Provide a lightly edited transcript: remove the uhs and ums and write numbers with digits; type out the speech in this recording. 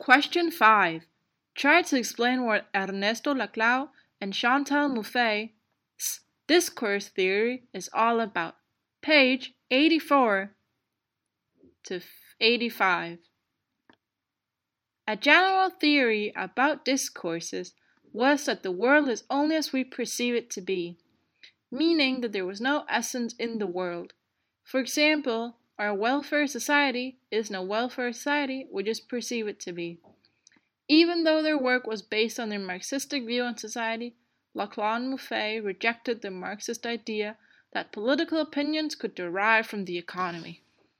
Question 5. Try to explain what Ernesto Laclau and Chantal Mouffet's discourse theory is all about. Page 84 to 85. A general theory about discourses was that the world is only as we perceive it to be, meaning that there was no essence in the world. For example, our welfare society is no welfare society, we just perceive it to be. Even though their work was based on their Marxistic view on society, Laclau and Mouffet rejected the Marxist idea that political opinions could derive from the economy.